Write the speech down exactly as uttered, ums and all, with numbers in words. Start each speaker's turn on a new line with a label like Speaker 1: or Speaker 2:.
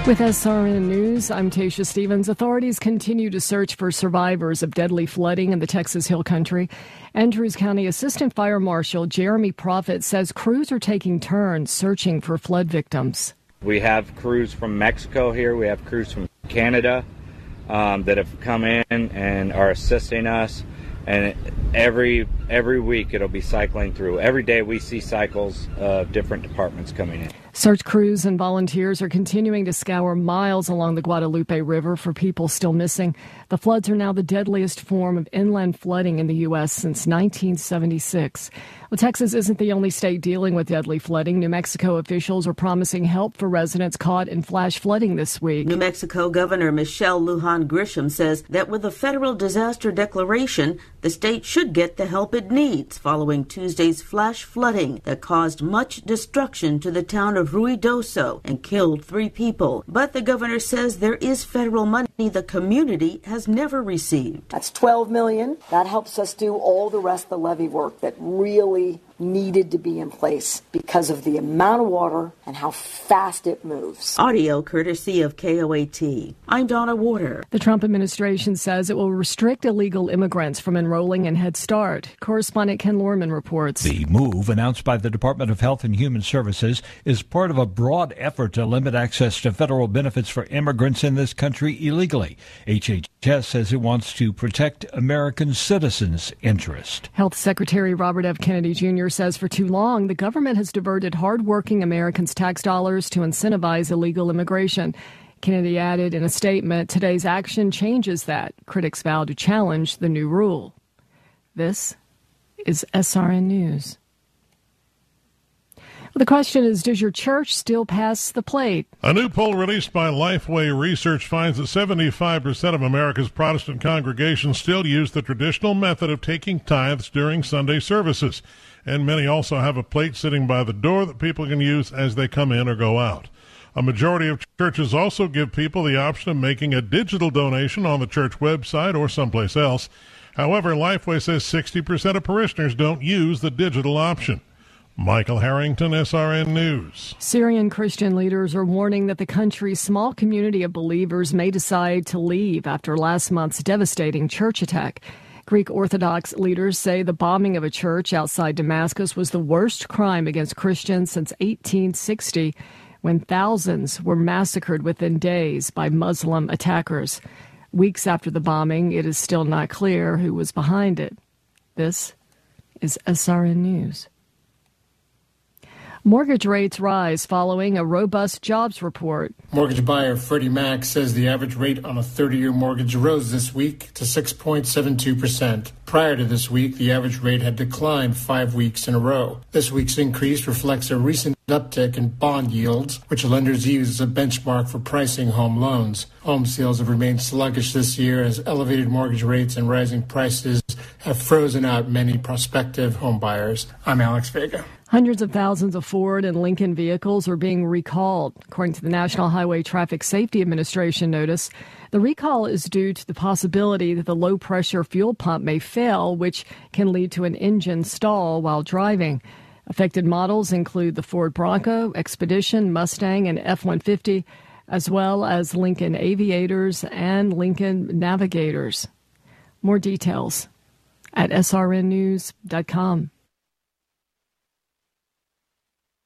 Speaker 1: With S R N News, I'm Tasha Stevens. Authorities continue to search for survivors of deadly flooding in the Texas Hill Country. Andrews County Assistant Fire Marshal Jeremy Proffitt says crews are taking turns searching for flood victims.
Speaker 2: We have crews from Mexico here. We have crews from Canada um, that have come in and are assisting us. And every every week it'll be cycling through. Every day we see cycles of different departments coming in.
Speaker 1: Search crews and volunteers are continuing to scour miles along the Guadalupe River for people still missing. The floods are now the deadliest form of inland flooding in the U S since nineteen seventy-six. Well, Texas isn't the only state dealing with deadly flooding. New Mexico officials are promising help for residents caught in flash flooding this week.
Speaker 3: New Mexico Governor Michelle Lujan Grisham says that with a federal disaster declaration, the state should get the help it needs following Tuesday's flash flooding that caused much destruction to the town of Ruidoso and killed three people. But the governor says there is federal money the community has never received.
Speaker 4: That's twelve million dollars. That helps us do all the rest of the levee work that really needed to be in place because of the amount of water and how fast it moves.
Speaker 3: Audio courtesy of K O A T. I'm Donna Warder.
Speaker 1: The Trump administration says it will restrict illegal immigrants from enrolling in Head Start. Correspondent Ken Lorman reports.
Speaker 5: The move, announced by the Department of Health and Human Services, is part of a broad effort to limit access to federal benefits for immigrants in this country illegally. H H S says it wants to protect American citizens' interest.
Speaker 1: Health Secretary Robert F. Kennedy Junior says for too long, the government has diverted hardworking Americans' tax dollars to incentivize illegal immigration. Kennedy added in a statement, today's action changes that. Critics vow to challenge the new rule. This is S R N News. The question is, does your church still pass the plate?
Speaker 6: A new poll released by Lifeway Research finds that seventy-five percent of America's Protestant congregations still use the traditional method of taking tithes during Sunday services. And many also have a plate sitting by the door that people can use as they come in or go out. A majority of churches also give people the option of making a digital donation on the church website or someplace else. However, Lifeway says sixty percent of parishioners don't use the digital option. Michael Harrington, S R N News.
Speaker 1: Syrian Christian leaders are warning that the country's small community of believers may decide to leave after last month's devastating church attack. Greek Orthodox leaders say the bombing of a church outside Damascus was the worst crime against Christians since eighteen sixty, when thousands were massacred within days by Muslim attackers. Weeks after the bombing, it is still not clear who was behind it. This is S R N News. Mortgage rates rise following a robust jobs report.
Speaker 7: Mortgage buyer Freddie Mac says the average rate on a thirty-year mortgage rose this week to six point seven two percent. Prior to this week, the average rate had declined five weeks in a row. This week's increase reflects a recent uptick in bond yields, which lenders use as a benchmark for pricing home loans. Home sales have remained sluggish this year as elevated mortgage rates and rising prices have frozen out many prospective home buyers. I'm Alex Vega.
Speaker 1: Hundreds of thousands of Ford and Lincoln vehicles are being recalled. According to the National Highway Traffic Safety Administration notice, the recall is due to the possibility that the low-pressure fuel pump may fail, which can lead to an engine stall while driving. Affected models include the Ford Bronco, Expedition, Mustang, and F one fifty, as well as Lincoln Aviators and Lincoln Navigators. More details at S R N news dot com.